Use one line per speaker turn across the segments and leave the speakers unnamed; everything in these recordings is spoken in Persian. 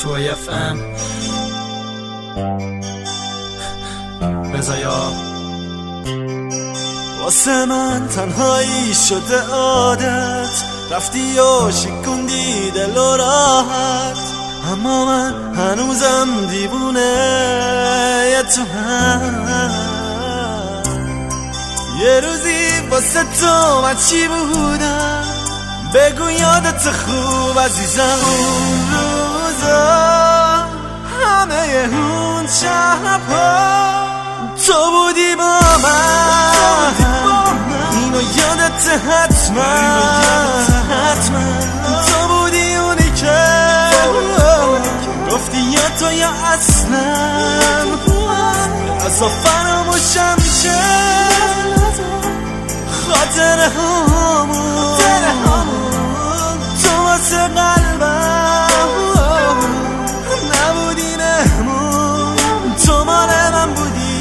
توی FM بزایا
واسه من تنهایی شده عادت، رفتی و شکوندی دل و راحت، اما من هنوزم دیوونه تو هم. یه روزی واسه تو من چی بودم، بگو یادت خوب عزیزم. اون روزا همه اون شبها تو بودی با من، اینو یادت حتما. تو بودی اونی که گفتی یا تو یا اصلا از فراموشم میشه خاطر همون. تو واسه قلبم نبودی نمون، تو مال من بودی.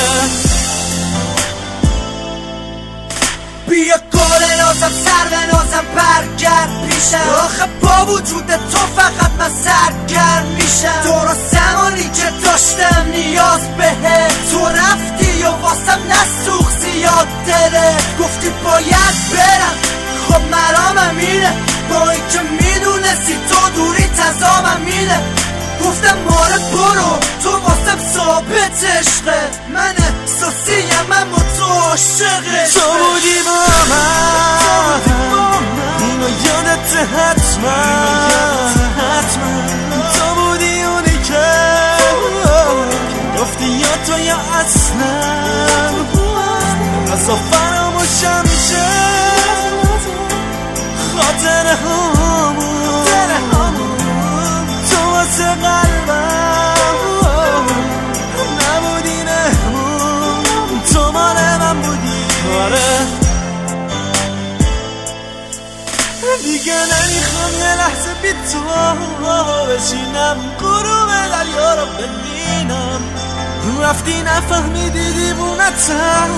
بیا گل نازم سر به نازم برگرد پیشم، آخه با وجود تو فقط من سرگرم میشم. تو رو زمانی که داشتم نیاز بهت، تو رفتی و واسم نسوخ زیاد دلت. گفتی باید برم، خب مرامم اینه، با این که میدونستی تو دوری تزامم اینه. گفتم ماره برو، تو واسم ثابت عشقه، من احساسیم اما تو عاشقه.
تو بودی با من، اینو یادت حتما. تو بودی اونی که گفتی یا تو یا اصلا از فراموشم میشه خاطر همون. تو واسه قلبم نبودی نمون، تو مال من بودی. دیگه نمیخوام یه لحظه بی تو بشینم، غروب دریا رو ببینم. رفتی نفهمیدی دیوونتم،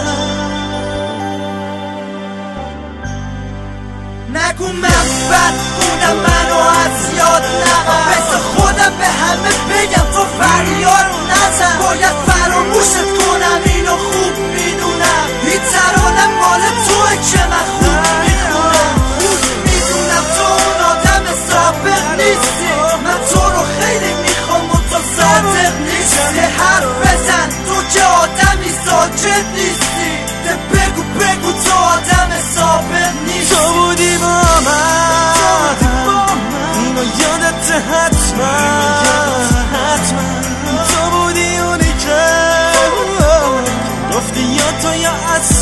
نگو من بد بودم، منو از یاد نبر. بس خودم به همه بگم تو فریاد نزن. باید فراموشت کنم، اینو خوب میدونم. این ترانه مال توه که من خوب میخونم. خوب میدونم تو اون آدم سابق نیستی، من تو رو خیلی میخوام و تو صادق نیستی. حرف بزن تو که آدمی ساکت نیستی، بگو تو آدم سابق نیستی.
تو بودی با من، اینو یادت حتما. تو بودی اونی که گفتی یا تو یا اصلا